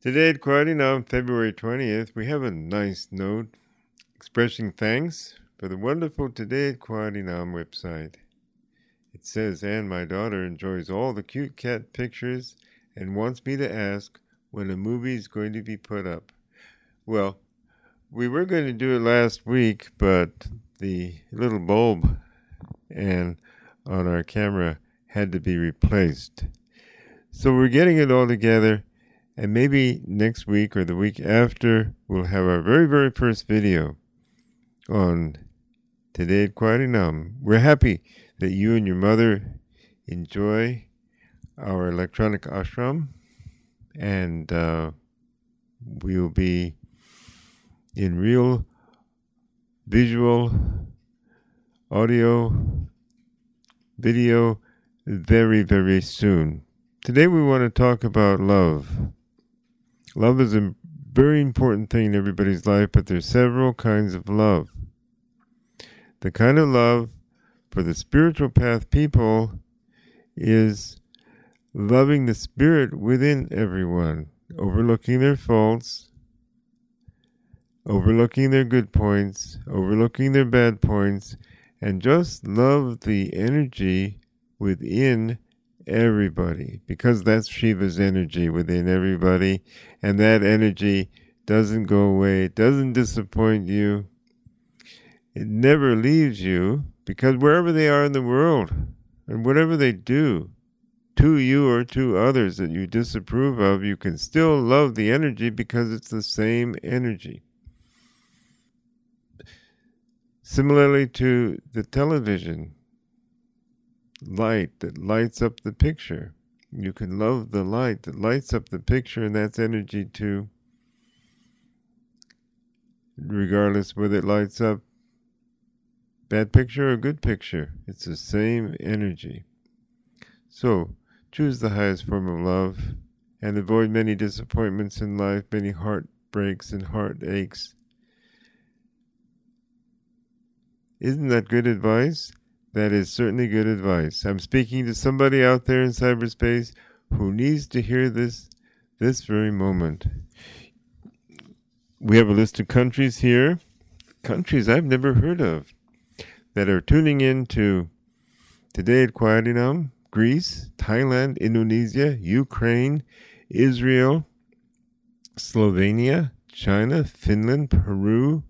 Today at Quality on February 20th, we have a nice note expressing thanks for the wonderful Today at Quality Nam website. It says, "And my daughter enjoys all the cute cat pictures and wants me to ask when a movie is going to be put up." Well, we were going to do it last week, but the little bulb and on our camera had to be replaced. So we're getting it all together. And maybe next week or the week after, we'll have our very, very first video on Today at Quality Nam. We're happy that you and your mother enjoy our electronic ashram. And we'll be in real visual, audio, video very, very soon. Today we want to talk about love. Love is a very important thing in everybody's life, but there's several kinds of love. The kind of love for the spiritual path people is loving the spirit within everyone, overlooking their faults, overlooking their good points, overlooking their bad points, and just love the energy within everybody, because that's Shiva's energy within everybody, and that energy doesn't go away, it doesn't disappoint you, it never leaves you, because wherever they are in the world, and whatever they do to you or to others that you disapprove of, you can still love the energy because it's the same energy. Similarly to the television light that lights up the picture. You can love the light that lights up the picture, and that's energy too, regardless whether it lights up bad picture or good picture. It's the same energy. So choose the highest form of love and avoid many disappointments in life, many heartbreaks and heartaches. Isn't that good advice? That is certainly good advice. I'm speaking to somebody out there in cyberspace who needs to hear this very moment. We have a list of countries here, countries I've never heard of, that are tuning in to Today at Quality Nam: Greece, Thailand, Indonesia, Ukraine, Israel, Slovenia, China, Finland, Peru,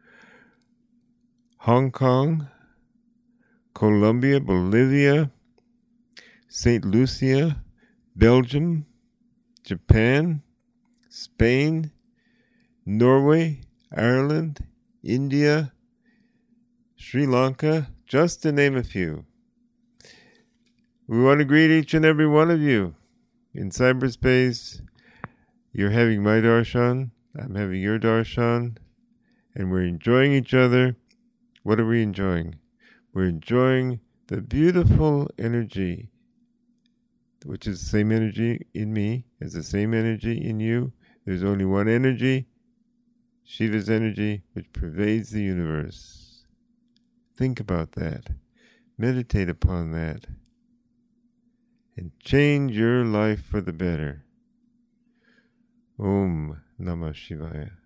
Hong Kong, Colombia, Bolivia, St. Lucia, Belgium, Japan, Spain, Norway, Ireland, India, Sri Lanka, just to name a few. We want to greet each and every one of you in cyberspace. You're having my darshan, I'm having your darshan, and we're enjoying each other. What are we enjoying? We're enjoying the beautiful energy, which is the same energy in me as the same energy in you. There's only one energy, Shiva's energy, which pervades the universe. Think about that. Meditate upon that. And change your life for the better. Om Namah Shivaya.